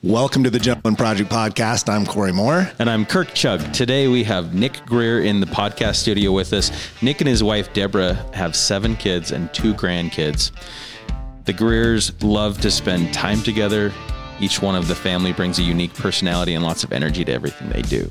Welcome to the Gentleman Project Podcast. I'm Corey Moore. And I'm Kirk Chug. Today we have Nick Greer in the podcast studio with us. Nick and his wife, Deborah, have 7 kids and 2 grandkids. The Greers love to spend time together. Each one of the family brings a unique personality and lots of energy to everything they do.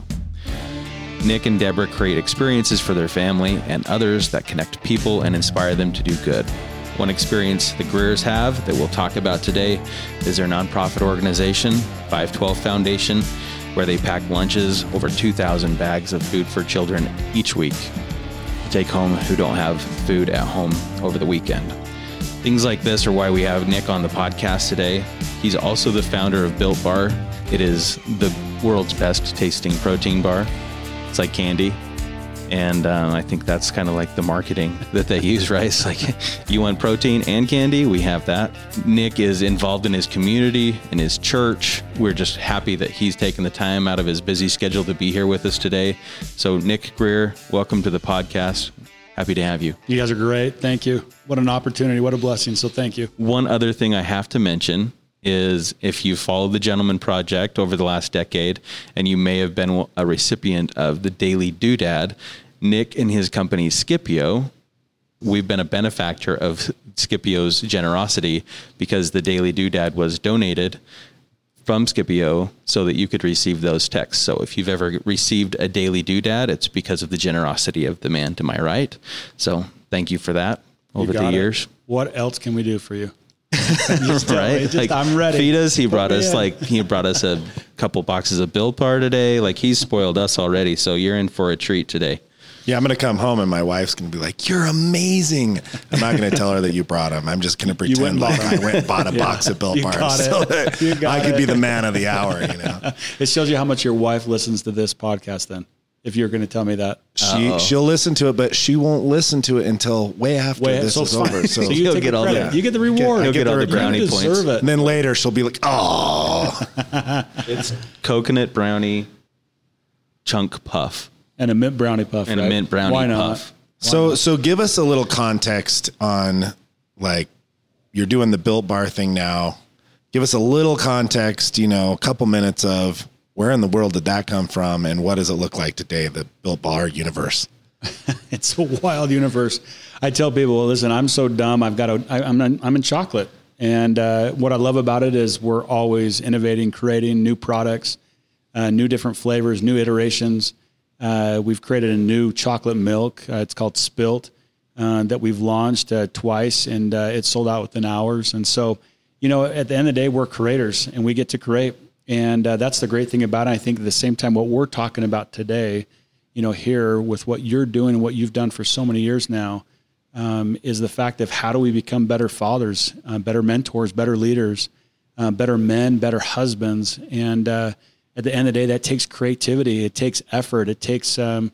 Nick and Deborah create experiences for their family and others that connect people and inspire them to do good. One experience the Greers have that we'll talk about today is their nonprofit organization, 512 Foundation, where they pack lunches, over 2,000 bags of food for children each week to take home who don't have food at home over the weekend. Things like this are why we have Nick on the podcast today. He's also the founder of Built Bar. It is the world's best tasting protein bar. It's like candy. And I think that's kind of like the marketing that they use, right? It's like, you want protein and candy? We have that. Nick is involved in his community, in his church. We're just happy that he's taken the time out of his busy schedule to be here with us today. So Nick Greer, welcome to the podcast. Happy to have you. You guys are great. Thank you. What an opportunity. What a blessing. So thank you. One other thing I have to mention is if you followed the Gentleman Project over the last decade, and you may have been a recipient of the Daily Doodad, Nick and his company Scipio, we've been a benefactor of Scipio's generosity because the Daily Doodad was donated from Scipio so that you could receive those texts. So if you've ever received a Daily Doodad, it's because of the generosity of the man to my right. So thank you for that over the years. What else can we do for you? Right? Like, I'm ready. Feed us. He brought us a couple boxes of Built Bar today. Like, he's spoiled us already. So you're in for a treat today. Yeah, I'm going to come home and my wife's going to be like, "You're amazing." I'm not going to tell her that you brought them. I'm just going to pretend like I went and bought a box of Built Bars so that I could be the man of the hour, you know. It shows you how much your wife listens to this podcast then, if you're going to tell me that. She'll listen to it, but she won't listen to it until way after this is over. So you get all the you get the reward. You'll get all the brownie points. It. And then later she'll be like, "Oh." It's coconut brownie chunk puff. And a mint brownie puff. And a mint brownie Why not? puff. So give us a little context on, like, you're doing the Built Bar thing now. Give us a little context, a couple minutes of where in the world did that come from and what does it look like today, the Built Bar universe? It's a wild universe. I tell people, well, listen, I'm so dumb. I'm in chocolate. And what I love about it is we're always innovating, creating new products, new different flavors, new iterations. We've created a new chocolate milk. It's called Spilt that we've launched twice, and it's sold out within hours. And so, at the end of the day, we're creators, and we get to create. And that's the great thing about it. I think at the same time, what we're talking about today, here with what you're doing and what you've done for so many years now, is the fact of how do we become better fathers, better mentors, better leaders, better men, better husbands. And at the end of the day, that takes creativity. It takes effort. It takes, a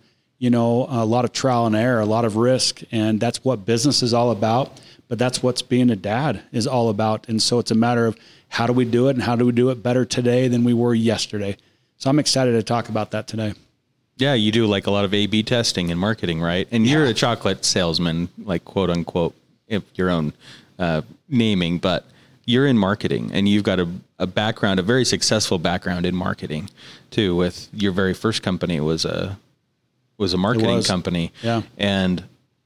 lot of trial and error, a lot of risk. And that's what business is all about. But that's what's being a dad is all about. And so it's a matter of how do we do it and how do we do it better today than we were yesterday. So I'm excited to talk about that today. Yeah, you do like a lot of A/B testing and marketing, right? And you're a chocolate salesman, like quote unquote, if your own naming, but you're in marketing and you've got a background, a very successful background in marketing too. With your very first company was a marketing company. Yeah. And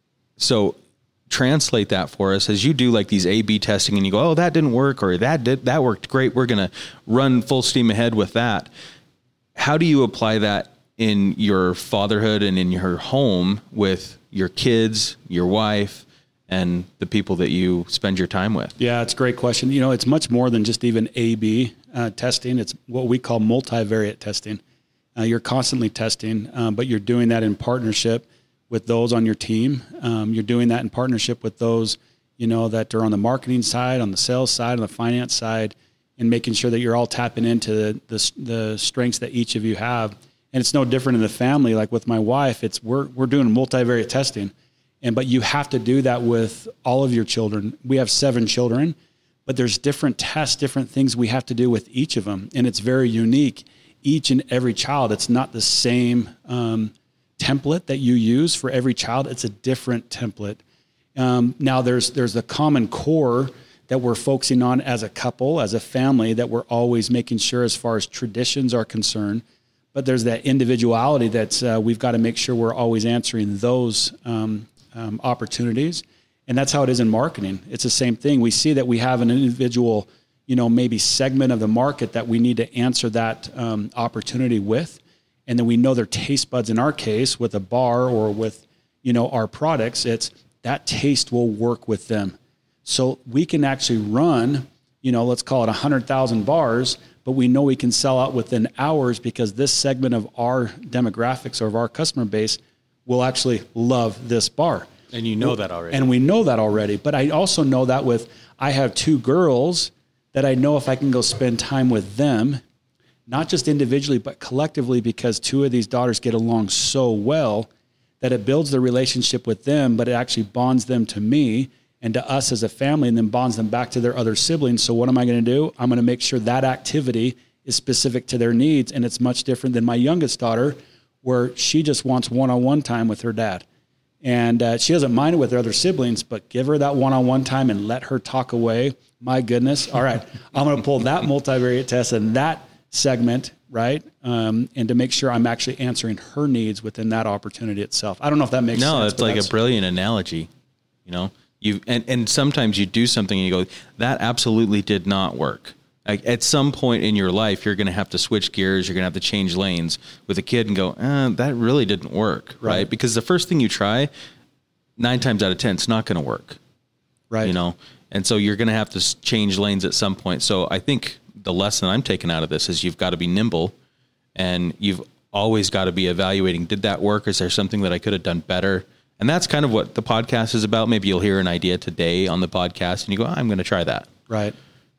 so translate that for us as you do like these A/B testing and you go, "Oh, that didn't work," or that worked great. We're going to run full steam ahead with that. How do you apply that in your fatherhood and in your home with your kids, your wife, and the people that you spend your time with? Yeah, it's a great question. It's much more than just even A/B testing. It's what we call multivariate testing. You're constantly testing, but you're doing that in partnership with those on your team. You're doing that in partnership with those, that are on the marketing side, on the sales side, on the finance side, and making sure that you're all tapping into the strengths that each of you have. And it's no different in the family. Like with my wife, we're doing multivariate testing. But you have to do that with all of your children. We have 7 children, but there's different tests, different things we have to do with each of them. And it's very unique. Each and every child, it's not the same template that you use for every child. It's a different template. Now there's the common core that we're focusing on as a couple, as a family, that we're always making sure as far as traditions are concerned. But there's that individuality that we've got to make sure we're always answering those opportunities. And that's how it is in marketing. It's the same thing. We see that we have an individual, maybe segment of the market that we need to answer that opportunity with. And then we know their taste buds, in our case, with a bar or with, our products, it's that taste will work with them. So we can actually run, let's call it 100,000 bars, but we know we can sell out within hours because this segment of our demographics or of our customer base will actually love this bar. And you know that already. And we know that already. But I also know that I have 2 girls that I know if I can go spend time with them, not just individually, but collectively, because 2 of these daughters get along so well that it builds the relationship with them, but it actually bonds them to me and to us as a family, and then bonds them back to their other siblings. So what am I going to do? I'm going to make sure that activity is specific to their needs. And it's much different than my youngest daughter, where she just wants one-on-one time with her dad. And she doesn't mind it with her other siblings, but give her that one-on-one time and let her talk away. My goodness. All right. I'm going to pull that multivariate test and that segment, right? And to make sure I'm actually answering her needs within that opportunity itself. I don't know if that makes sense. No, it's like a brilliant analogy, and sometimes you do something and you go, that absolutely did not work. Like at some point in your life, you're going to have to switch gears. You're going to have to change lanes with a kid and go, that really didn't work. Right. Because the first thing you try, 9 times out of 10, it's not going to work. Right. And so you're going to have to change lanes at some point. So I think the lesson I'm taking out of this is you've got to be nimble, and you've always got to be evaluating, did that work? Is there something that I could have done better? And that's kind of what the podcast is about. Maybe you'll hear an idea today on the podcast and you go, I'm going to try that. Right.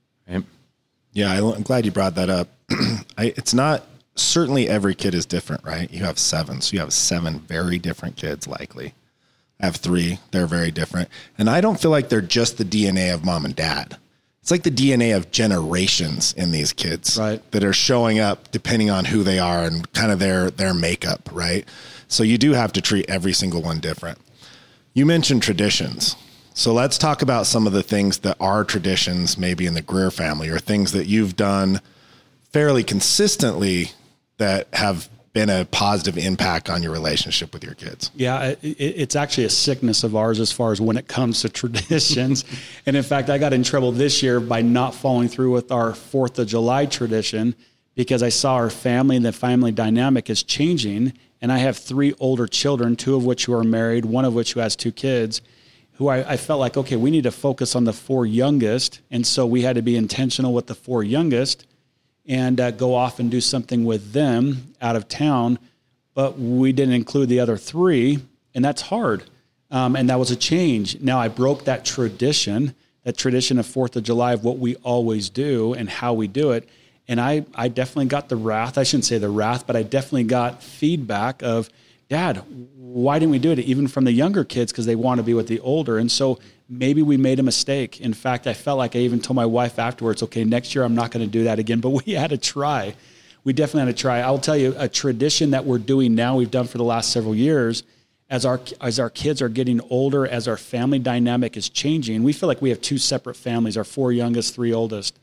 Yeah, I'm glad you brought that up. It's not, certainly every kid is different, right? You have 7, so you have 7 very different kids likely. I have 3, they're very different. And I don't feel like they're just the DNA of mom and dad. It's like the DNA of generations in these kids, right, that are showing up depending on who they are and kind of their makeup, right? So you do have to treat every single one different. You mentioned traditions. So let's talk about some of the things that are traditions maybe in the Greer family, or things that you've done fairly consistently that have been a positive impact on your relationship with your kids. Yeah, it's actually a sickness of ours as far as when it comes to traditions. And in fact, I got in trouble this year by not following through with our 4th of July tradition, because I saw our family and the family dynamic is changing. And I have 3 older children, 2 of which who are married, 1 of which who has 2 kids, who I felt like, okay, we need to focus on the 4 youngest. And so we had to be intentional with the 4 youngest and go off and do something with them out of town. But we didn't include the other 3, and that's hard. And that was a change. Now I broke that tradition of 4th of July of what we always do and how we do it. And I definitely got the wrath. I shouldn't say the wrath, but I definitely got feedback of, Dad, why didn't we do it? Even from the younger kids, because they want to be with the older. And so maybe we made a mistake. In fact, I felt like I even told my wife afterwards, okay, next year I'm not going to do that again. But we had to try. We definitely had to try. I'll tell you, a tradition that we're doing now, we've done for the last several years, as our kids are getting older, as our family dynamic is changing, we feel like we have 2 separate families, our 4 youngest, 3 oldest.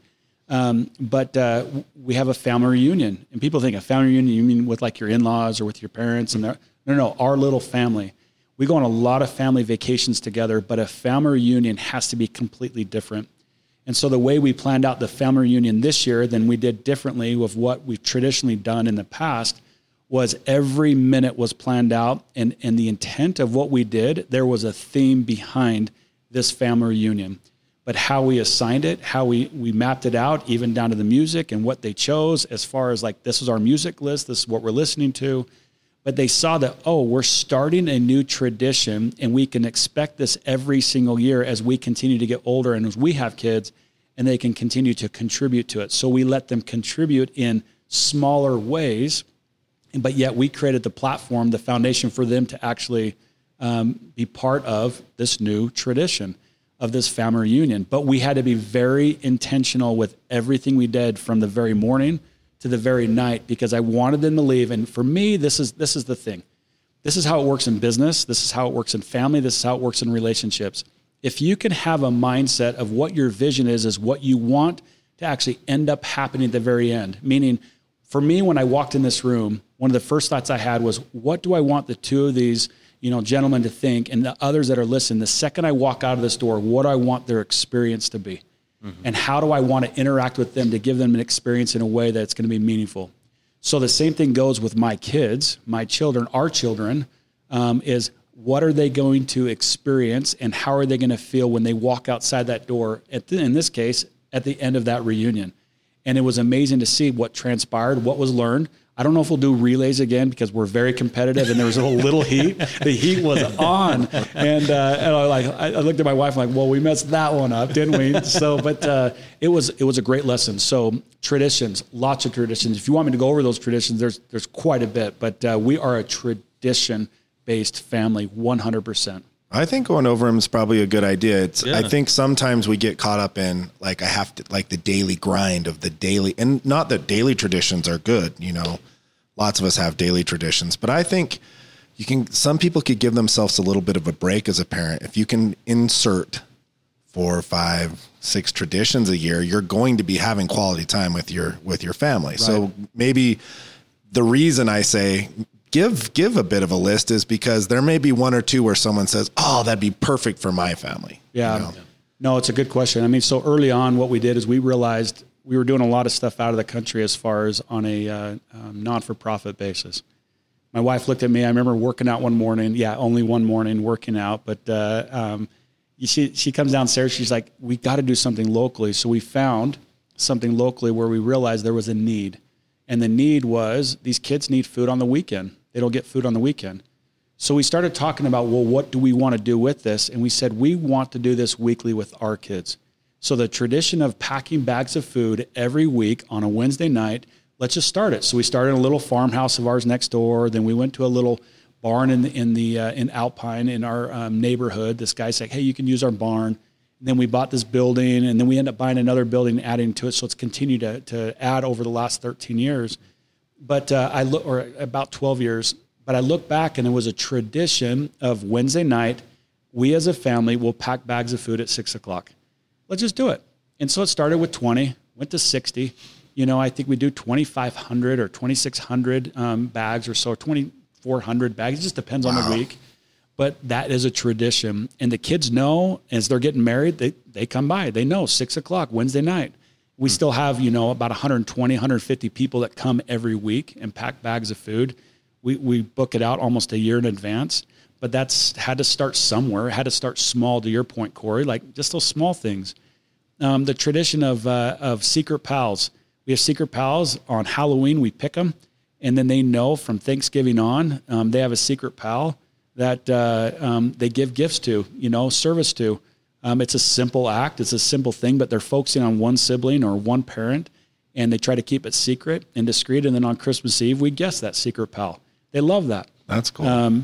But we have a family reunion. And people think a family reunion, you mean with like your in-laws or with your parents? And no, our little family. We go on a lot of family vacations together, but a family reunion has to be completely different. And so the way we planned out the family reunion this year than we did differently with what we've traditionally done in the past was every minute was planned out. And the intent of what we did, there was a theme behind this family reunion. But how we assigned it, how we mapped it out, even down to the music and what they chose as far as like, this is our music list, this is what we're listening to. But they saw that, we're starting a new tradition, and we can expect this every single year as we continue to get older and as we have kids, and they can continue to contribute to it. So we let them contribute in smaller ways, but yet we created the platform, the foundation for them to actually be part of this new tradition of this family reunion. But we had to be very intentional with everything we did from the very morning to the very night, because I wanted them to leave. And for me, this is the thing. This is how it works in business. This is how it works in family. This is how it works in relationships. If you can have a mindset of what your vision is what you want to actually end up happening at the very end. Meaning, for me, when I walked in this room, one of the first thoughts I had was, what do I want the two of these, gentlemen to think, and the others that are listening, the second I walk out of this door, what do I want their experience to be? Mm-hmm. And how do I want to interact with them to give them an experience in a way that's going to be meaningful? So the same thing goes with my kids, my children, our children, is what are they going to experience and how are they going to feel when they walk outside that door, in this case, at the end of that reunion. And it was amazing to see what transpired, what was learned. I don't know if we'll do relays again because we're very competitive and there was a little heat. The heat was on. And I looked at my wife like, well, we messed that one up, didn't we? So, but it was a great lesson. So traditions, lots of traditions. If you want me to go over those traditions, there's quite a bit. But we are a tradition-based family, 100%. I think going over them is probably a good idea. I think sometimes we get caught up in like, I have to like the daily grind of the daily, and not that daily traditions are good. Lots of us have daily traditions, but I think some people could give themselves a little bit of a break as a parent. If you can insert 4, 5, 6 traditions a year, you're going to be having quality time with your family. Right. So maybe the reason I say, give a bit of a list is because there may be 1 or 2 where someone says, oh, that'd be perfect for my family. Yeah. No, it's a good question. I mean, so early on what we did is we realized we were doing a lot of stuff out of the country as far as on a non-for-profit basis. My wife looked at me. I remember working out one morning. Yeah, only one morning working out. But she comes downstairs. She's like, we got to do something locally. So we found something locally where we realized there was a need. And the need was these kids need food on the weekend. They don't get food on the weekend. So we started talking about, well, what do we want to do with this? And we said, we want to do this weekly with our kids. So the tradition of packing bags of food every week on a Wednesday night, let's just start it. So we started in a little farmhouse of ours next door. Then we went to a little barn in Alpine in our neighborhood. This guy said, hey, you can use our barn. And then we bought this building, and then we ended up buying another building and adding to it. So it's continued to add over the last 13 years. But or about 12 years. But I look back, and it was a tradition of Wednesday night, we as a family will pack bags of food at 6 o'clock. Let's just do it. And so it started with 20, went to 60. I think we do 2,500 or 2,600 bags or so, 2,400 bags. It just depends on the week. But that is a tradition. And the kids know as they're getting married, they come by. They know 6 o'clock Wednesday night. We still have, about 120, 150 people that come every week and pack bags of food. We book it out almost a year in advance, but that's had to start somewhere. It had to start small, to your point, Corey, like just those small things. The tradition of secret pals. We have secret pals on Halloween. We pick them, and then they know from Thanksgiving on, they have a secret pal that they give gifts to, service to. It's a simple act. It's a simple thing, but they're focusing on one sibling or one parent, and they try to keep it secret and discreet. And then on Christmas Eve, we guess that secret pal. They love that. That's cool.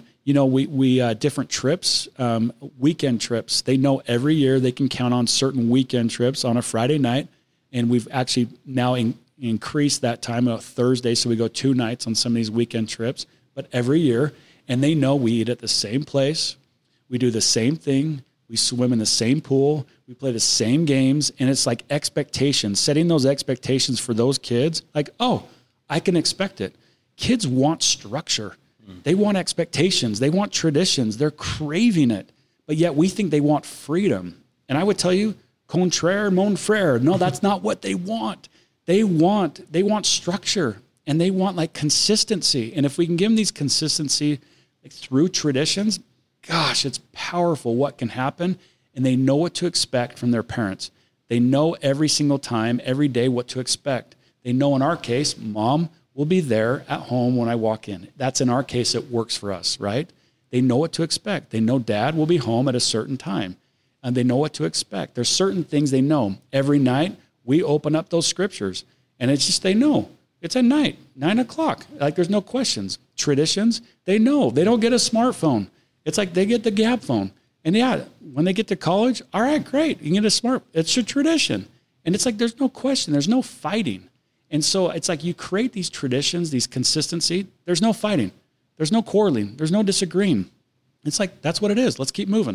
We different trips, weekend trips. They know every year they can count on certain weekend trips on a Friday night, and we've actually now increased that time on Thursday, so we go 2 nights on some of these weekend trips. But every year, and they know we eat at the same place, we do the same thing. We swim in the same pool. We play the same games. And it's like expectations, setting those expectations for those kids. Like, oh, I can expect it. Kids want structure. They want expectations. They want traditions. They're craving it. But yet we think they want freedom. And I would tell you, contraire, mon frere. No, that's not what they want. They want structure, and they want like consistency. And if we can give them these consistency through traditions, gosh, it's powerful what can happen, and they know what to expect from their parents. They know every single time, every day what to expect. They know in our case, Mom will be there at home when I walk in. That's in our case, it works for us, right? They know what to expect. They know Dad will be home at a certain time, and they know what to expect. There's certain things they know. Every night, we open up those scriptures, and it's just they know. It's at night, 9 o'clock. Like there's no questions. Traditions, they know. They don't get a smartphone. It's like they get the Gap phone. And yeah, when they get to college, all right, great. You can get it's a tradition. And it's like there's no question. There's no fighting. And so it's like you create these traditions, these consistency. There's no fighting. There's no quarreling. There's no disagreeing. It's like that's what it is. Let's keep moving.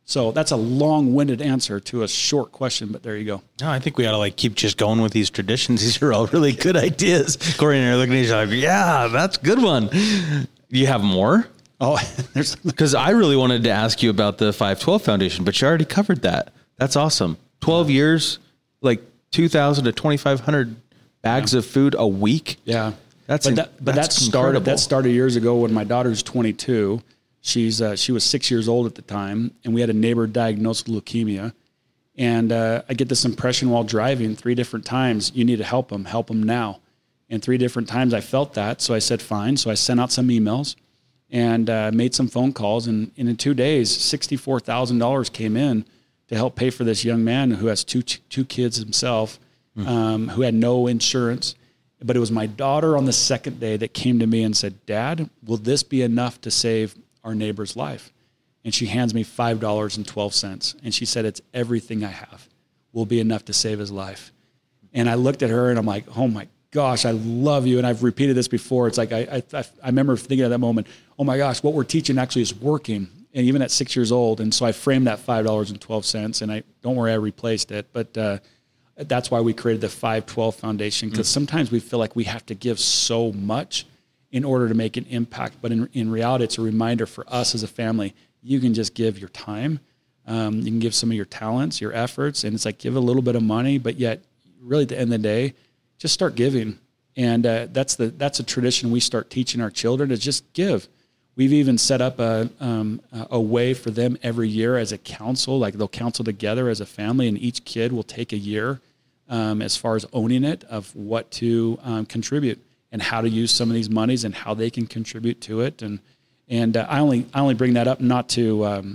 So that's a long-winded answer to a short question, but there you go. No, I think we ought to like keep just going with these traditions. These are all really good ideas. Corey and I are looking at each other like, yeah, that's a good one. You have more? Oh, because I really wanted to ask you about the 512 Foundation, but you already covered that. That's awesome. 12 years, like 2,000 to 2,500 bags of food a week. Yeah. That started years ago when my daughter's 22. She was 6 years old at the time, and we had a neighbor diagnosed with leukemia. And I get this impression while driving 3 different times, you need to help him now. And 3 different times I felt that, so I said, fine. So I sent out some emails and made some phone calls. And in 2 days, $64,000 came in to help pay for this young man who has two kids himself, who had no insurance. But it was my daughter on the second day that came to me and said, Dad, will this be enough to save our neighbor's life? And she hands me $5.12. And she said, it's everything I have will be enough to save his life. And I looked at her and I'm like, oh my gosh, I love you. And I've repeated this before. It's like, I remember thinking at that moment, oh my gosh, what we're teaching actually is working. And even at 6 years old. And so I framed that $5.12 and don't worry, I replaced it. But that's why we created the 512 Foundation, because sometimes we feel like we have to give so much in order to make an impact. But in reality, it's a reminder for us as a family. You can just give your time. You can give some of your talents, your efforts, and it's like give a little bit of money, but yet really at the end of the day, just start giving. And that's a tradition we start teaching our children, is just give. We've even set up a way for them every year as a council, like they'll council together as a family, and each kid will take a year as far as owning it, of what to contribute and how to use some of these monies and how they can contribute to it. And I only bring that up not to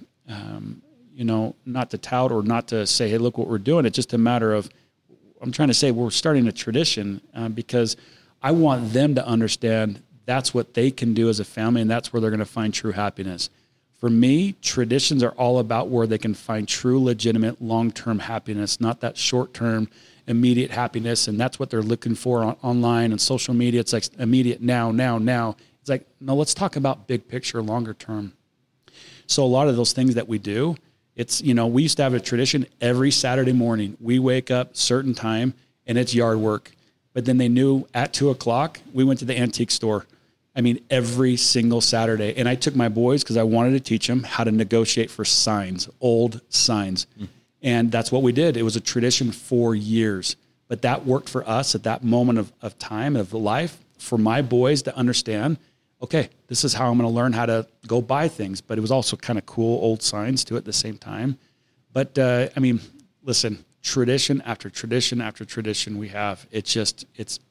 not to tout or not to say, hey, look what we're doing. It's just a matter of, I'm trying to say we're starting a tradition because I want them to understand that's what they can do as a family, and that's where they're going to find true happiness. For me, traditions are all about where they can find true, legitimate, long-term happiness, not that short-term, immediate happiness. And that's what they're looking for online and social media. It's like immediate now. It's like, no, let's talk about big picture, longer term. So a lot of those things that we do, it's, we used to have a tradition every Saturday morning. We wake up certain time and it's yard work. But then they knew at 2:00, we went to the antique store. I mean, every single Saturday. And I took my boys because I wanted to teach them how to negotiate for signs, old signs. And that's what we did. It was a tradition for years. But that worked for us at that moment of time, of life, for my boys to understand, okay, this is how I'm going to learn how to go buy things. But it was also kind of cool, old signs too at the same time. But listen, tradition after tradition after tradition we have. It's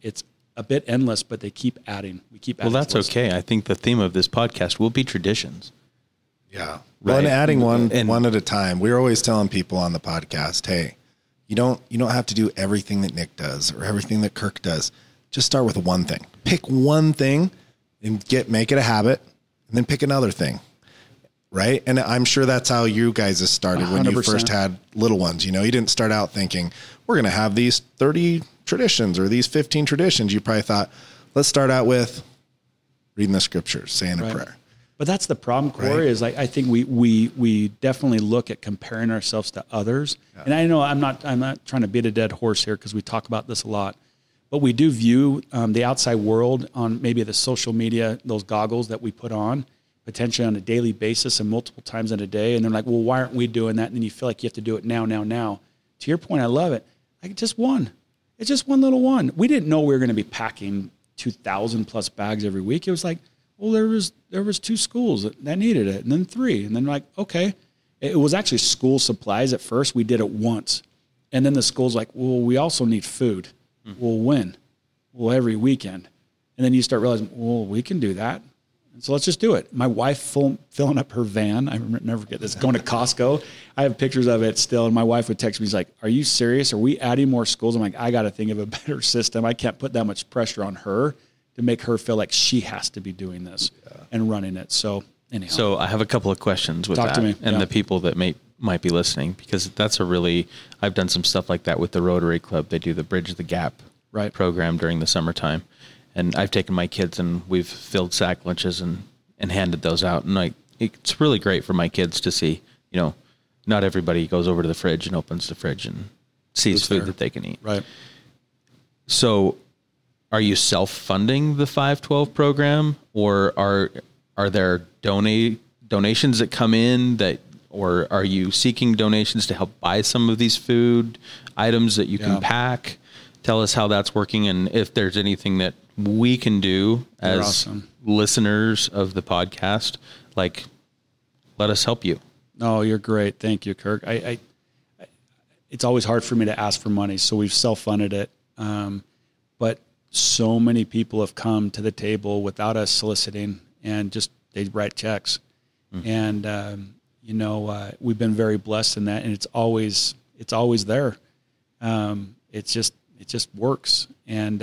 a bit endless, but they keep adding. We keep adding. Well, that's okay. I think the theme of this podcast will be traditions. Yeah. Well, and adding one at a time. We're always telling people on the podcast, hey, you don't have to do everything that Nick does or everything that Kirk does. Just start with one thing. Pick one thing and make it a habit, and then pick another thing. Right? And I'm sure that's how you guys have started 100%. When you first had little ones. You didn't start out thinking, we're going to have these 30 traditions or these 15 traditions. You probably thought, let's start out with reading the scriptures, saying a prayer. But that's the problem, Corey, is like, I think we definitely look at comparing ourselves to others. Yeah. And I know I'm not trying to beat a dead horse here because we talk about this a lot, but we do view the outside world on maybe the social media, those goggles that we put on, potentially on a daily basis and multiple times in a day. And they're like, well, why aren't we doing that? And then you feel like you have to do it now. To your point, I love it. Like just one. It's just one little one. We didn't know we were going to be packing 2,000 plus bags every week. It was like, well, there was 2 schools that needed it, and then 3. And then like, okay. It was actually school supplies at first. We did it once. And then the school's like, well, we also need food. Well, when? Well, every weekend. And then you start realizing, well, we can do that. And so let's just do it. My wife filling up her van. I never forget this. Going to Costco. I have pictures of it still. And my wife would text me. She's like, are you serious? Are we adding more schools? I'm like, I got to think of a better system. I can't put that much pressure on her to make her feel like she has to be doing this and running it. So anyhow. So I have a couple of questions with Talk that. To me. And the people that might be listening, because that's I've done some stuff like that with the Rotary Club. They do the Bridge the Gap program during the summertime. And I've taken my kids and we've filled sack lunches and handed those out. And it's really great for my kids to see, not everybody goes over to the fridge and opens the fridge and sees food that they can eat. Right. So are you self-funding the 512 program, or are there donations that come in or are you seeking donations to help buy some of these food items that you can pack? Tell us how that's working, and if there's anything that we can do as listeners of the podcast, like, let us help you. No, you're great. Thank you, Kirk. It's always hard for me to ask for money, so we've self-funded it. But so many people have come to the table without us soliciting, and just they write checks. Mm-hmm. And we've been very blessed in that, and it's always there. It just works. And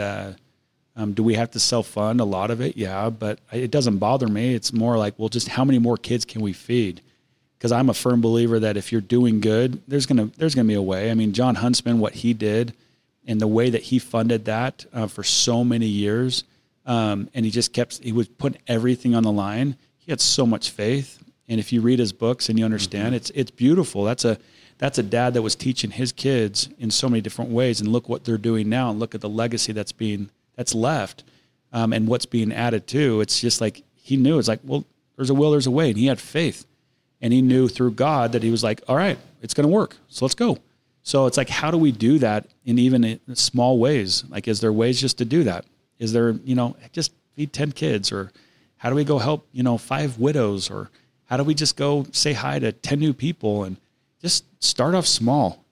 do we have to self-fund a lot of it? Yeah, but it doesn't bother me. It's more like, well, just how many more kids can we feed? Because I'm a firm believer that if you're doing good, there's gonna be a way. I mean, John Huntsman, what he did, and the way that he funded that for so many years, and he was putting everything on the line. He had so much faith, and if you read his books and you understand, it's beautiful. That's a dad that was teaching his kids in so many different ways, and look what they're doing now, and look at the legacy that's left, and what's being added to. It's just like he knew. It's like, well, there's a will, there's a way, and he had faith. And he knew through God that he was like, all right, it's going to work. So let's go. So it's like, how do we do that in small ways? Like, is there ways just to do that? Is there, just feed 10 kids, or how do we go help, 5 widows, or how do we just go say hi to 10 new people and just start off small?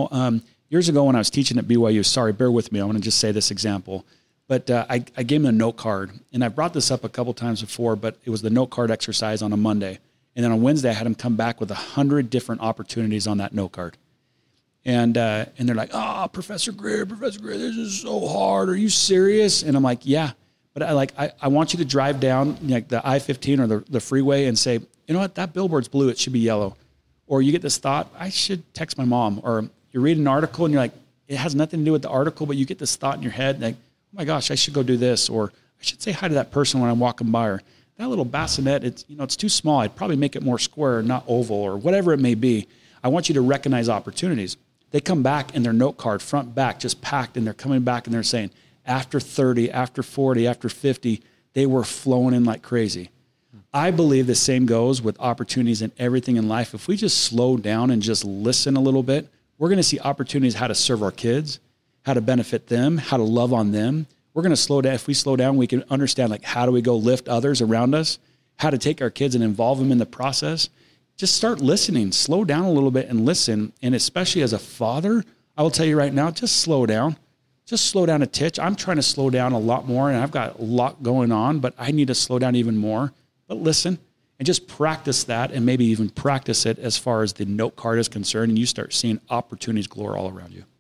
Years ago when I was teaching at BYU, sorry, bear with me. I want to just say this example, but I gave him a note card, and I brought this up a couple times before, but it was the note card exercise on a Monday. And then on Wednesday, I had them come back with 100 different opportunities on that note card. And they're like, Professor Greer, this is so hard. Are you serious? And I'm like, yeah. But I want you to drive down like the I-15 or the freeway and say, you know what, that billboard's blue, it should be yellow. Or you get this thought, I should text my mom. Or you read an article and you're like, it has nothing to do with the article, but you get this thought in your head like, oh my gosh, I should go do this. Or I should say hi to that person when I'm walking by her. That little bassinet, it's too small. I'd probably make it more square, not oval, or whatever it may be. I want you to recognize opportunities. They come back and their note card, front, back, just packed, and they're coming back and they're saying, after 30, after 40, after 50, they were flowing in like crazy. I believe the same goes with opportunities in everything in life. If we just slow down and just listen a little bit, we're going to see opportunities how to serve our kids, how to benefit them, how to love on them. We're going to slow down. If we slow down, we can understand like how do we go lift others around us, how to take our kids and involve them in the process. Just start listening, slow down a little bit and listen. And especially as a father, I will tell you right now, just slow down. Just slow down a titch. I'm trying to slow down a lot more, and I've got a lot going on, but I need to slow down even more. But listen and just practice that, and maybe even practice it as far as the note card is concerned, and you start seeing opportunities galore all around you.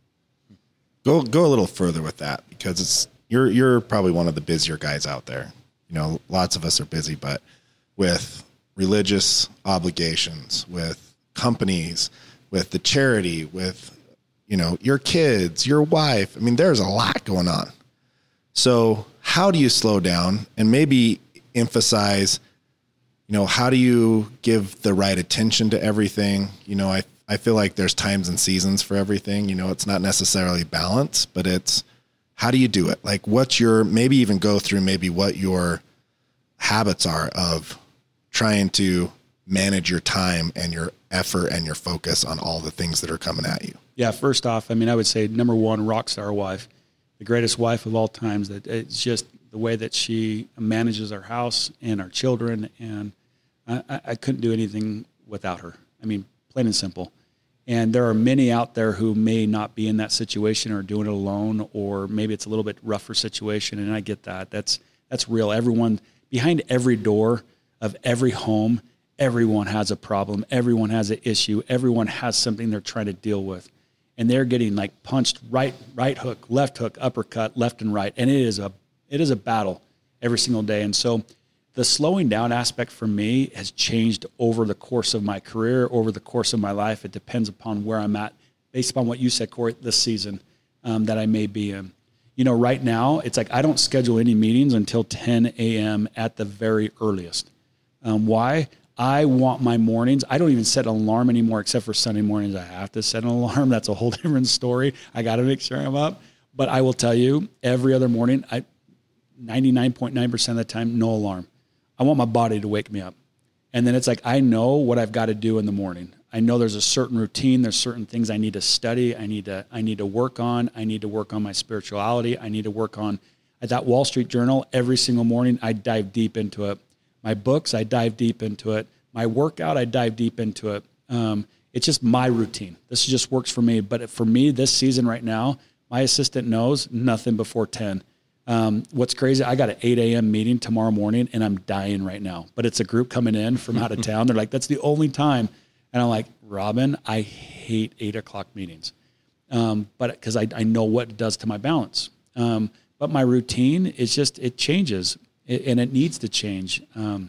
Go a little further with that, because you're probably one of the busier guys out there. Lots of us are busy, but with religious obligations, with companies, with the charity, with, your kids, your wife. I mean, there's a lot going on. So how do you slow down and maybe emphasize, how do you give the right attention to everything? I feel like there's times and seasons for everything. It's not necessarily balance, but it's, how do you do it? Like, maybe even go through maybe what your habits are of trying to manage your time and your effort and your focus on all the things that are coming at you. Yeah. First off, I would say number one, rock star wife, the greatest wife of all times. That it's just the way that she manages our house and our children. And I couldn't do anything without her. Plain and simple. And there are many out there who may not be in that situation or doing it alone, or maybe it's a little bit rougher situation. And I get that. That's real. Everyone, behind every door of every home, everyone has a problem. Everyone has an issue. Everyone has something they're trying to deal with. And they're getting like punched right hook, left hook, uppercut, left and right. And it is a battle every single day. And so the slowing down aspect for me has changed over the course of my career, over the course of my life. It depends upon where I'm at, based upon what you said, Corey, this season that I may be in. Right now, it's like I don't schedule any meetings until 10 a.m. at the very earliest. Why? I want my mornings. I don't even set an alarm anymore, except for Sunday mornings. I have to set an alarm. That's a whole different story. I got to make sure I'm up. But I will tell you, every other morning, 99.9% of the time, no alarm. I want my body to wake me up. And then it's like, I know what I've got to do in the morning. I know there's a certain routine. There's certain things I need to study. I need to work on. I need to work on my spirituality. I need to work on at that Wall Street Journal. Every single morning, I dive deep into it. My books, I dive deep into it. My workout, I dive deep into it. It's just my routine. This just works for me. But for me, this season right now, my assistant knows nothing before 10. What's crazy, I got an 8 a.m. meeting tomorrow morning, and I'm dying right now. But it's a group coming in from out of town. They're like, that's the only time. And I'm like, Robin, I hate 8 o'clock meetings. But because I know what it does to my balance. But my routine is just, it changes, and it needs to change.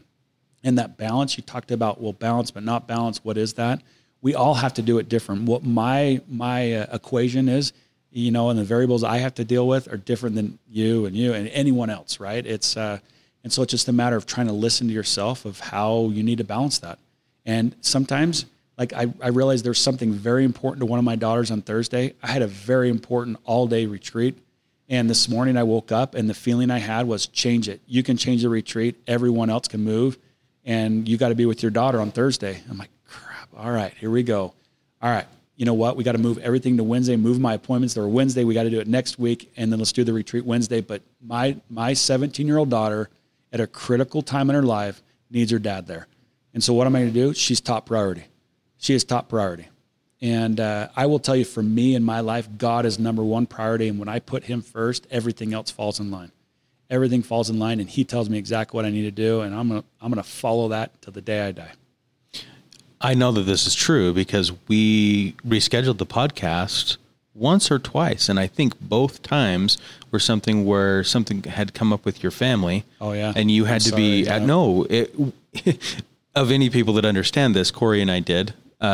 And that balance, you talked about, well, balance, but not balance. What is that? We all have to do it different. What my equation is, and the variables I have to deal with are different than you and anyone else, right? And so it's just a matter of trying to listen to yourself of how you need to balance that. And sometimes, like I realized there's something very important to one of my daughters on Thursday. I had a very important all-day retreat. And this morning I woke up and the feeling I had was change it. You can change the retreat. Everyone else can move. And you got to be with your daughter on Thursday. I'm like, crap. All right, here we go. All right. You know what? We got to move everything to Wednesday, move my appointments. They're Wednesday. We got to do it next week. And then let's do the retreat Wednesday. But my 17-year-old daughter at a critical time in her life needs her dad there. And so what am I going to do? She's top priority. She is top priority. And I will tell you, for me in my life, God is number one priority. And when I put him first, everything else falls in line. Everything falls in line, and he tells me exactly what I need to do. And I'm gonna follow that till the day I die. I know that this is true because we rescheduled the podcast once or twice. And I think both times were something where something had come up with your family. Oh yeah. And you had to be at of any people that understand this, Corey and I did.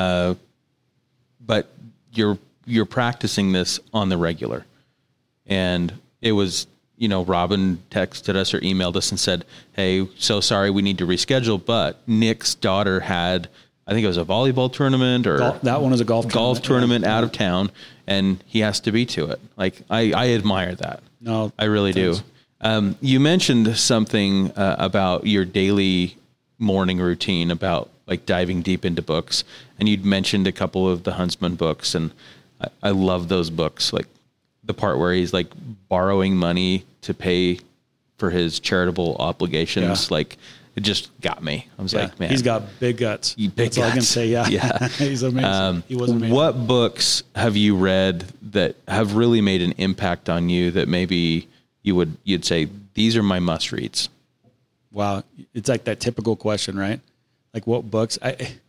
But you're practicing this on the regular. And it was, Robin texted us or emailed us and said, hey, so sorry, we need to reschedule. But Nick's daughter had, I think it was a volleyball tournament or that one is a golf tournament out of town, and he has to be to it. Like I admire that. No, I really do. You mentioned something about your daily morning routine about like diving deep into books, and you'd mentioned a couple of the Huntsman books, and I love those books. Like the part where he's like borrowing money to pay for his charitable obligations. Yeah. Like it just got me. I was like, man, he's got big guts. That's all I can say. Yeah. Yeah. He's amazing. He was amazing. What books have you read that have really made an impact on you that maybe you'd say, these are my must reads? Wow. It's like that typical question, right? Like what books?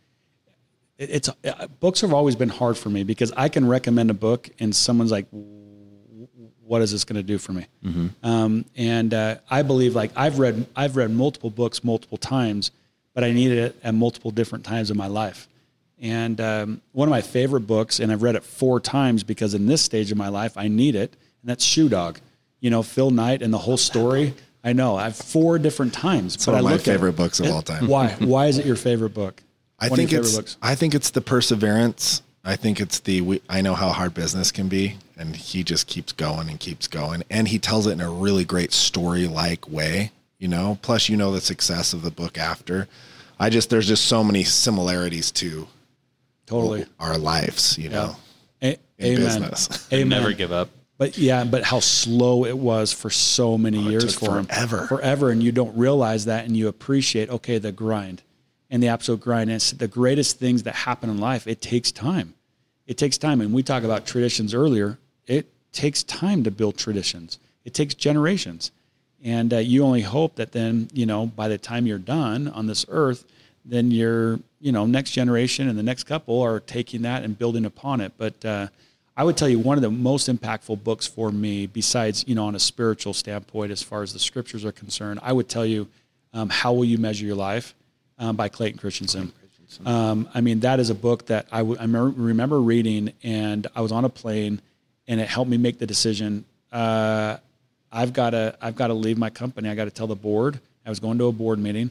Books have always been hard for me because I can recommend a book and someone's like, what is this going to do for me? Mm-hmm. I believe like I've read multiple books multiple times, but I needed it at multiple different times in my life. And one of my favorite books, and I've read it 4 times because in this stage of my life I need it, and that's Shoe Dog. Phil Knight and the whole story. I know I have 4 different times. It's one of my favorite books of all time. Why? Why is it your favorite book? I think it's the perseverance. I think it's I know how hard business can be, and he just keeps going and keeps going, and he tells it in a really great story-like way, plus the success of the book after. There's just so many similarities to totally our lives, in Amen. business. Amen. Never give up. But how slow it was for so many years for him. Forever. And you don't realize that, and you appreciate, the grind and the absolute grind. And it's the greatest things that happen in life. It takes time. It takes time. And we talked about traditions earlier. It takes time to build traditions. It takes generations. And you only hope that then, by the time you're done on this earth, then your, next generation and the next couple are taking that and building upon it. But I would tell you one of the most impactful books for me, besides, on a spiritual standpoint, as far as the scriptures are concerned, I would tell you How Will You Measure Your Life by Clayton Christensen. That is a book that I remember reading, and I was on a plane, and it helped me make the decision. I've got to leave my company. I got to tell the board. I was going to a board meeting,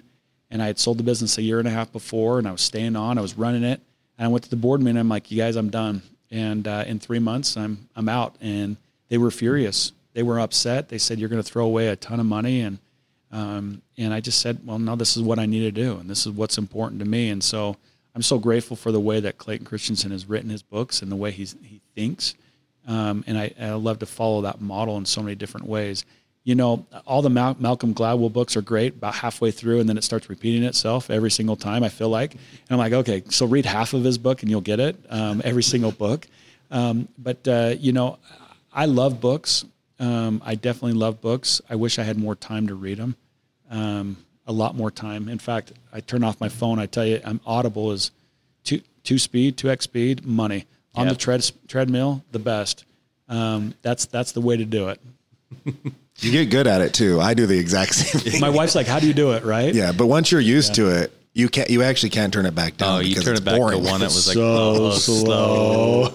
And I had sold the business a year and a half before, and I was staying on. I was running it. And I went to the board meeting. I'm like, you guys, I'm done. And in 3 months, I'm out. And they were furious. They were upset. They said, you're going to throw away a ton of money. And I just said, well, no, this is what I need to do. And this is what's important to me. And so I'm so grateful for the way that Clayton Christensen has written his books and the way he thinks. And I love to follow that model in so many different ways. You know, all the Malcolm Gladwell books are great about halfway through, and then it starts repeating itself every single time, I feel like. And I'm like, okay, so read half of his book and you'll get it, every single book. But you know, I love books. I definitely love books. I wish I had more time to read them, a lot more time. In fact, I turn off my phone. I tell you, Audible is 2x speed, money. On the treadmill, the best. That's the way to do it. You get good at it too. I do the exact same thing. My wife's like, how do you do it? Right? Yeah. But once you're used to it, you actually can't turn it back down. Oh, you turn it back boring. to one that was like so slow.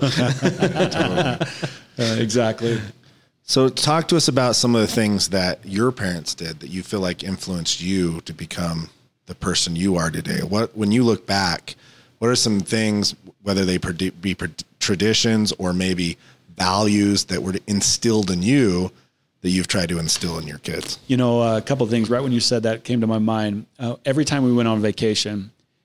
Exactly. So talk to us about some of the things that your parents did that you feel like influenced you to become the person you are today. When you look back, what are some things, whether they be traditions or maybe values that were instilled in you that you've tried to instill in your kids? You know, a couple of things. Right when you said that came to my mind. Every time we went on vacation,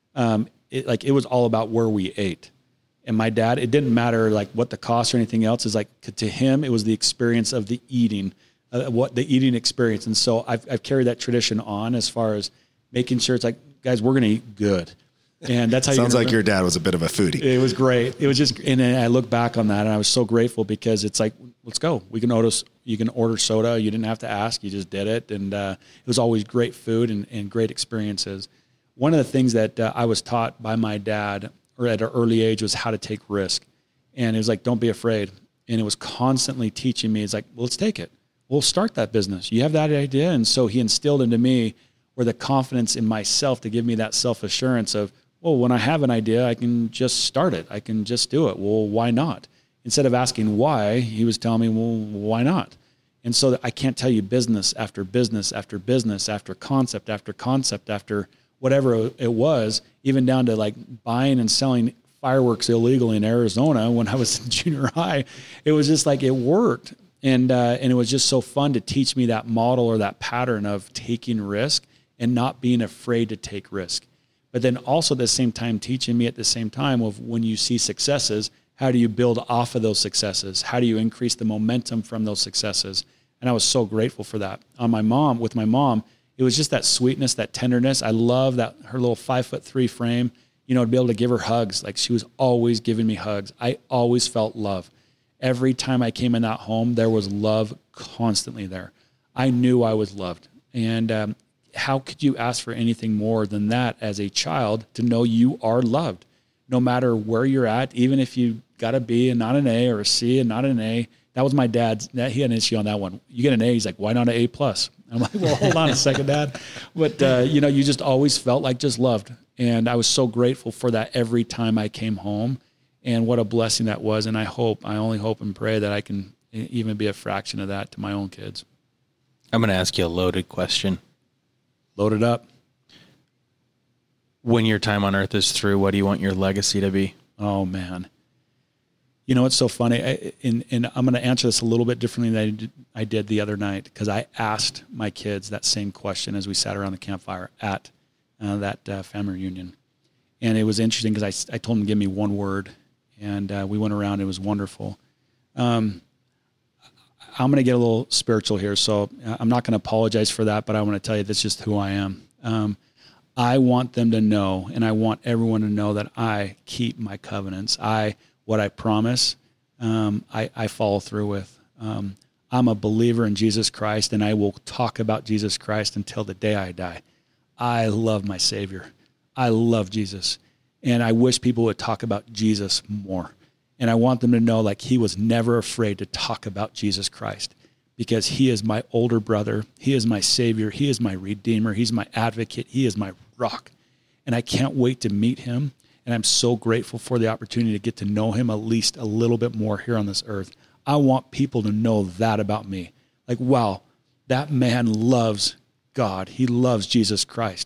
it was all about where we ate. And my dad, it didn't matter like what the cost or anything else is. Like to him, it was the experience of the eating, the eating experience. And so I've carried that tradition on as far as making sure it's like, guys, we're going to eat good. And that's how sounds like your dad was a bit of a foodie. It was great. It was just, and then I look back on that and I was so grateful because it's like, let's go. You can order soda. You didn't have to ask. You just did it. And it was always great food and great experiences. One of the things that I was taught by my dad or at an early age was how to take risk. And it was like, don't be afraid. And it was constantly teaching me, it's like, well, let's take it. We'll start that business. You have that idea. And so he instilled into me where the confidence in myself to give me that self-assurance of, well, when I have an idea, I can just start it. I can just do it. Well, why not? Instead of asking why, he was telling me, well, why not? And so I can't tell you business after business after business after concept after whatever it was, even down to like buying and selling fireworks illegally in Arizona when I was in junior high. It was just like it worked. And it was just so fun to teach me that model or that pattern of taking risk and not being afraid to take risk. But then also at the same time teaching me at the same time of when you see successes, how do you build off of those successes? How do you increase the momentum from those successes? And I was so grateful for that. With my mom, it was just that sweetness, that tenderness. I love that her little 5'3" frame, to be able to give her hugs. Like she was always giving me hugs. I always felt love. Every time I came in that home, there was love constantly there. I knew I was loved. And how could you ask for anything more than that as a child to know you are loved? No matter where you're at, even if you got a B and not an A or a C and not an A. That was my dad's. He had an issue on that one. You get an A, he's like, why not an A+? I'm like, well, hold on a second, Dad. But, you just always felt like just loved. And I was so grateful for that every time I came home. And what a blessing that was. And I only hope and pray that I can even be a fraction of that to my own kids. I'm going to ask you a loaded question. Load it up. When your time on earth is through, what do you want your legacy to be? Oh, man. It's so funny, and I'm going to answer this a little bit differently than I did the other night, because I asked my kids that same question as we sat around the campfire at that family reunion. And it was interesting because I told them to give me one word, and we went around. It was wonderful. I'm going to get a little spiritual here, so I'm not going to apologize for that, but I want to tell you that's just who I am. I want them to know, and I want everyone to know that I keep my covenants. What I promise, I follow through with. I'm a believer in Jesus Christ, and I will talk about Jesus Christ until the day I die. I love my Savior. I love Jesus. And I wish people would talk about Jesus more. And I want them to know like he was never afraid to talk about Jesus Christ, because he is my older brother. He is my Savior. He is my Redeemer. He's my advocate. He is my rock. And I can't wait to meet him. And I'm so grateful for the opportunity to get to know him at least a little bit more here on this earth. I want people to know that about me. Like, wow, that man loves God. He loves Jesus Christ.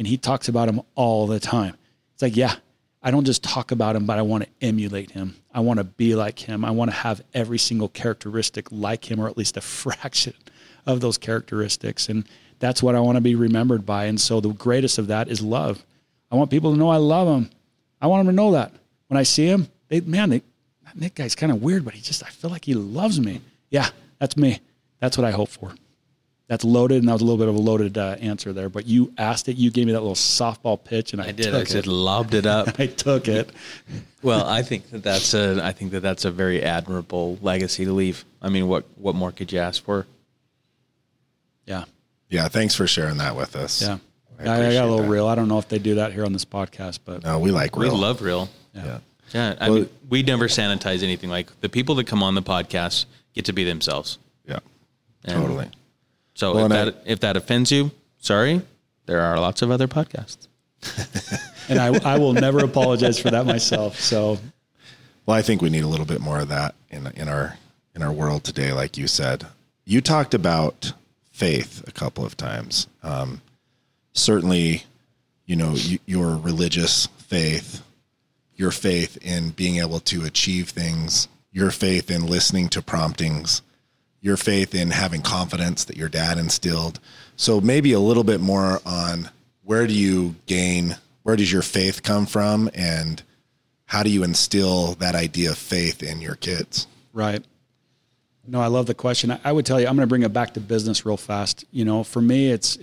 and he talks about him all the time. It's like, yeah, I don't just talk about him, but I want to emulate him. I want to be like him. I want to have every single characteristic like him, or at least a fraction of those characteristics. And that's what I want to be remembered by. And so the greatest of that is love. I want people to know I love them. I want them to know that. When I see him, Nick guy's kind of weird, but I feel like he loves me. Yeah, that's me. That's what I hope for. That's loaded, and that was a little bit of a loaded answer there. But you asked it. You gave me that little softball pitch, and I did. I said, lobbed it up. I took it. Well, I think that's a very admirable legacy to leave. I mean, what more could you ask for? Yeah. Yeah. Thanks for sharing that with us. Yeah. I got a little real. I don't know if they do that here on this podcast, but no, we like real. We love real. Yeah. Yeah. I mean, we never sanitize anything. Like, the people that come on the podcast get to be themselves. Yeah. And totally. So if that offends you, sorry, there are lots of other podcasts. And I will never apologize for that myself. So, well, I think we need a little bit more of that in our world today. Like you said, you talked about faith a couple of times. Certainly, your religious faith, your faith in being able to achieve things, your faith in listening to promptings, your faith in having confidence that your dad instilled. So maybe a little bit more on where does your faith come from, and how do you instill that idea of faith in your kids? Right. No, I love the question. I would tell you, I'm going to bring it back to business real fast. For me, it's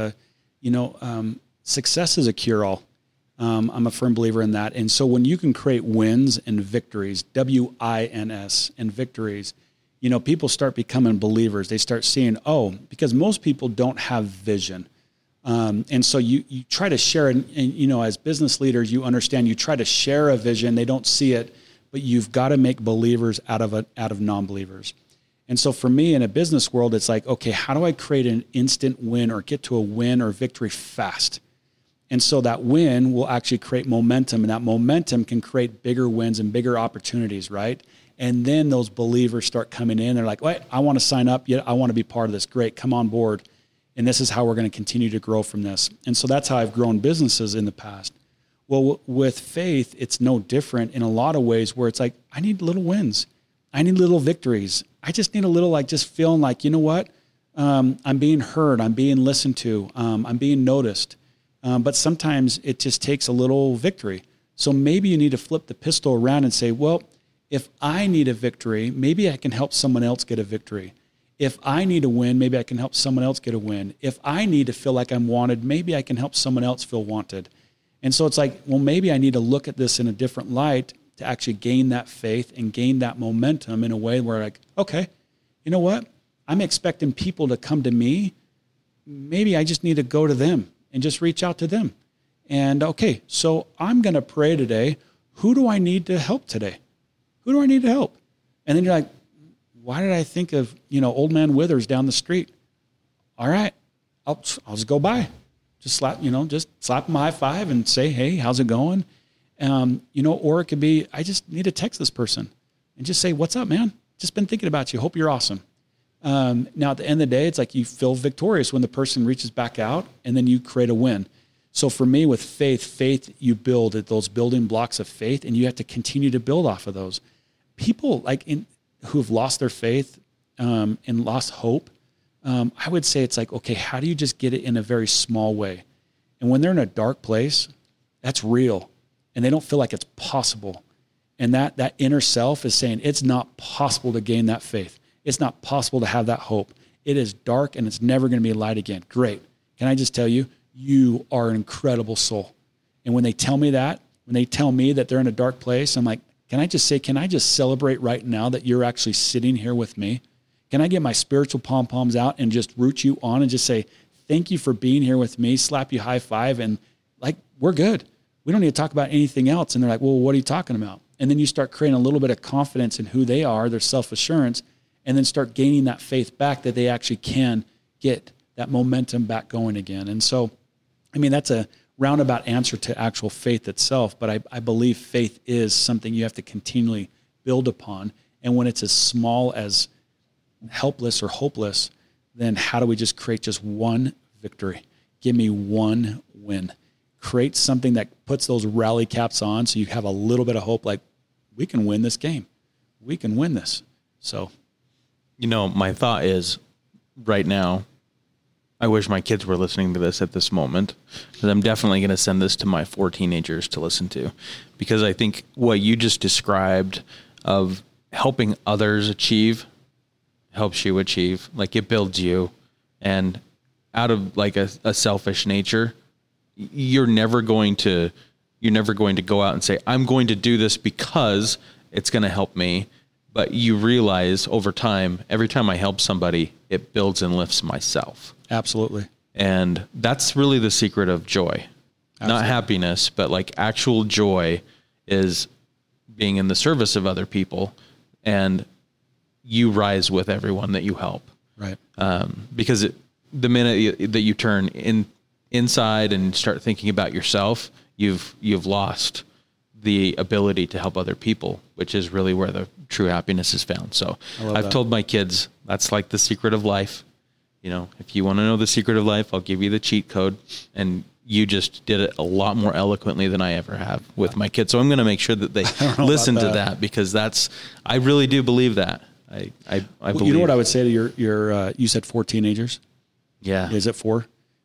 success is a cure-all. I'm a firm believer in that. And so when you can create wins and victories, WINS, and victories, people start becoming believers. They start seeing, because most people don't have vision. And so you try to share, and as business leaders, you understand, you try to share a vision. They don't see it, but you've got to make believers out of non-believers. And so for me in a business world, it's like, okay, how do I create an instant win or get to a win or victory fast? And so that win will actually create momentum, and that momentum can create bigger wins and bigger opportunities, right? And then those believers start coming in. They're like, wait, I want to sign up. Yeah, I want to be part of this. Great, come on board. And this is how we're going to continue to grow from this. And so that's how I've grown businesses in the past. Well, with faith, it's no different in a lot of ways, where it's like, I need little wins. I need little victories. I just need a little, just feeling like, you know what? I'm being heard. I'm being listened to. I'm being noticed. But sometimes it just takes a little victory. So maybe you need to flip the pistol around and say, well, if I need a victory, maybe I can help someone else get a victory. If I need a win, maybe I can help someone else get a win. If I need to feel like I'm wanted, maybe I can help someone else feel wanted. And so it's like, well, maybe I need to look at this in a different light to actually gain that faith and gain that momentum in a way where, like, okay, you know what? I'm expecting people to come to me. Maybe I just need to go to them and just reach out to them. And okay, so I'm going to pray today. Who do I need to help today? Who do I need to help? And then you're like, why did I think of, old man Withers down the street? All right, I'll just go by. Just slap him a high five and say, hey, how's it going? Or it could be, I just need to text this person and just say, what's up, man? Just been thinking about you. Hope you're awesome. Now, at the end of the day, it's like you feel victorious when the person reaches back out, and then you create a win. So for me, with faith, you build those building blocks of faith, and you have to continue to build off of those. People who've lost their faith and lost hope, I would say it's like, okay, how do you just get it in a very small way? And when they're in a dark place, that's real, and they don't feel like it's possible. And that inner self is saying it's not possible to gain that faith. It's not possible to have that hope. It is dark, and it's never going to be light again. Great. Can I just tell you, you are an incredible soul. And when they tell me that, when they tell me that they're in a dark place, I'm like, can I just celebrate right now that you're actually sitting here with me? Can I get my spiritual pom-poms out and just root you on and just say, thank you for being here with me, slap you high five, and we're good. We don't need to talk about anything else. And they're like, well, what are you talking about? And then you start creating a little bit of confidence in who they are, their self-assurance, and then start gaining that faith back that they actually can get that momentum back going again. And so, that's a roundabout answer to actual faith itself, but I believe faith is something you have to continually build upon. And when it's as small as helpless or hopeless, then how do we just create just one victory give me one win. Create something that puts those rally caps on so you have a little bit of hope, like, we can win this game. We can win this. So, my thought is right now, I wish my kids were listening to this at this moment, because I'm definitely going to send this to my 4 teenagers to listen to, because I think what you just described of helping others achieve helps you achieve. Like, it builds you, and out of like a selfish nature, you're never going to go out and say, I'm going to do this because it's going to help me. But you realize over time, every time I help somebody, it builds and lifts myself. Absolutely. And that's really the secret of joy. Absolutely. Not happiness, but like actual joy is being in the service of other people, and you rise with everyone that you help. Right. Because the minute that you turn inside and start thinking about yourself, you've lost the ability to help other people, which is really where the true happiness is found. So I've told my kids, that's like the secret of life. If you want to know the secret of life, I'll give you the cheat code. And you just did it a lot more eloquently than I ever have with my kids. So I'm going to make sure that they listen to that, because I really do believe that. I believe. You know what I would say to your you said 4 teenagers? Yeah. Is it 4?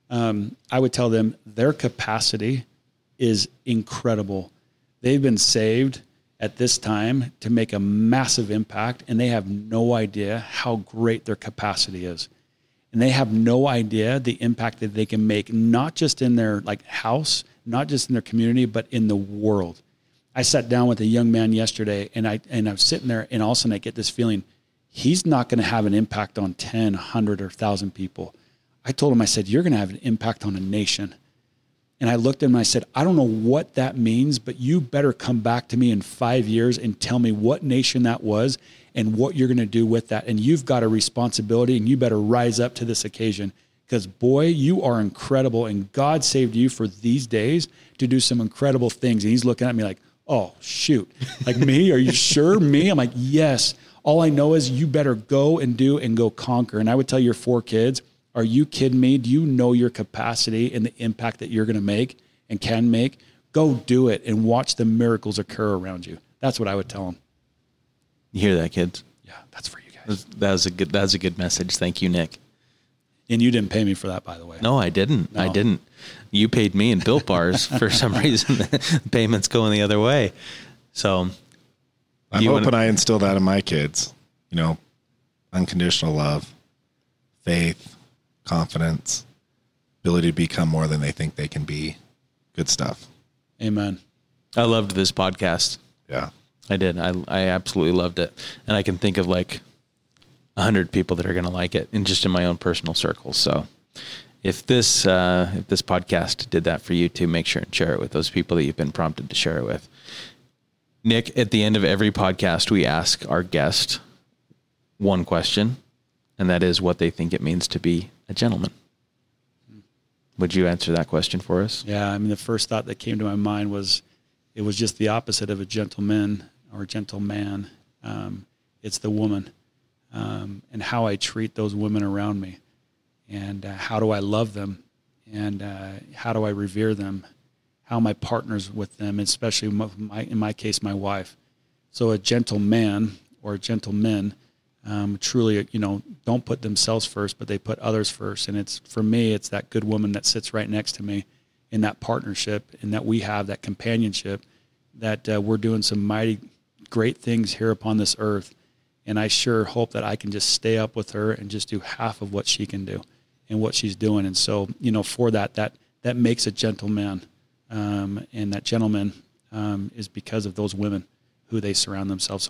I would tell them their capacity is incredible. They've been saved at this time to make a massive impact, and they have no idea how great their capacity is. And they have no idea the impact that they can make, not just in their house, not just in their community, but in the world. I sat down with a young man yesterday, and I was sitting there, and all of a sudden I get this feeling, he's not going to have an impact on 10, 100, or 1,000 people. I told him, I said, you're going to have an impact on a nation. And I looked at him and I said, I don't know what that means, but you better come back to me in 5 years and tell me what nation that was and what you're going to do with that. And you've got a responsibility, and you better rise up to this occasion, because boy, you are incredible. And God saved you for these days to do some incredible things. And he's looking at me like, oh, shoot, like me? Are you sure? Me? I'm like, yes. All I know is you better go and do and go conquer. And I would tell your 4 kids, are you kidding me? Do you know your capacity and the impact that you're going to make and can make? Go do it and watch the miracles occur around you. That's what I would tell them. You hear that, kids? Yeah, that's for you guys. That was a good message. Thank you, Nick. And you didn't pay me for that, by the way. No, I didn't. No. I didn't. You paid me in Built Bars. For some reason, the payment's going the other way. So I'm hoping I instill that in my kids. Unconditional love, faith, confidence, ability to become more than they think they can be. Good stuff. Amen. I loved this podcast. Yeah, I did. I absolutely loved it. And I can think of 100 people that are going to like it, and just in my own personal circles. So if this podcast did that for you too, make sure and share it with those people that you've been prompted to share it with. Nick, at the end of every podcast, we ask our guest one question, and that is what they think it means to be a gentleman. Would you answer that question for us? Yeah. The first thought that came to my mind was, it was just the opposite of a gentleman or a gentleman. It's the woman, and how I treat those women around me, and how do I love them, and how do I revere them, how am I partners with them, especially in my case, my wife. So a gentleman or a gentleman, truly, don't put themselves first, but they put others first. And for me, it's that good woman that sits right next to me in that partnership, and that we have that companionship, that we're doing some mighty great things here upon this earth. And I sure hope that I can just stay up with her and just do half of what she can do and what she's doing. And so, for that makes a gentleman. And that gentleman is because of those women who they surround themselves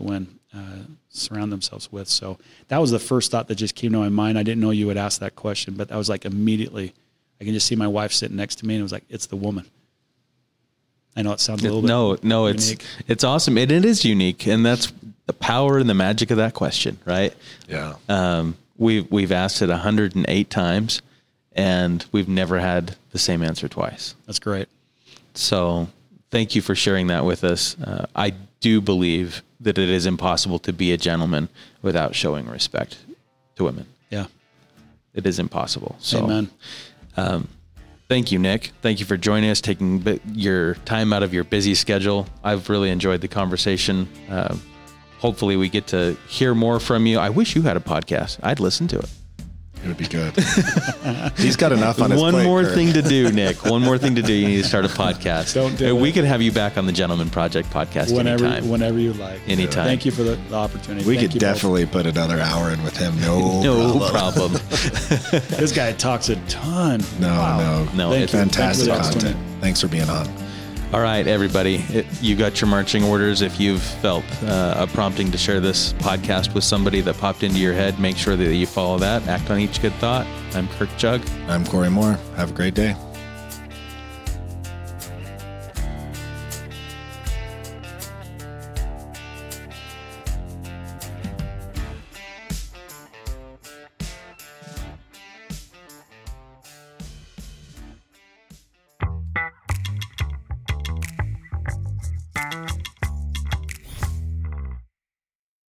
with. So that was the first thought that just came to my mind. I didn't know you would ask that question, but that was immediately, I can just see my wife sitting next to me, and it was it's the woman. I know it sounds a little bit unique. It's awesome. It is unique. And that's the power and the magic of that question, right? Yeah. We've asked it 108 times, and we've never had the same answer twice. That's great. So thank you for sharing that with us. I do believe that it is impossible to be a gentleman without showing respect to women. Yeah. It is impossible. So, amen. Thank you, Nick. Thank you for joining us, taking your time out of your busy schedule. I've really enjoyed the conversation. Hopefully we get to hear more from you. I wish you had a podcast. I'd listen to it. It would be good. He's got enough on his plate. One more thing to do, Nick. One more thing to do. You need to start a podcast. Don't do We it. could have you back on the Gentleman Project podcast anytime. Whenever you like. Anytime. Thank you for the opportunity. We Thank could you both. definitely put another hour in with him. No problem. This guy talks a ton. No. No, Thank it's you. Fantastic Thanks for the content. opportunity. Thanks for being on. All right, everybody. You got your marching orders. If you've felt a prompting to share this podcast with somebody that popped into your head, make sure that you follow that. Act on each good thought. I'm Kirk Jug. I'm Corey Moore. Have a great day.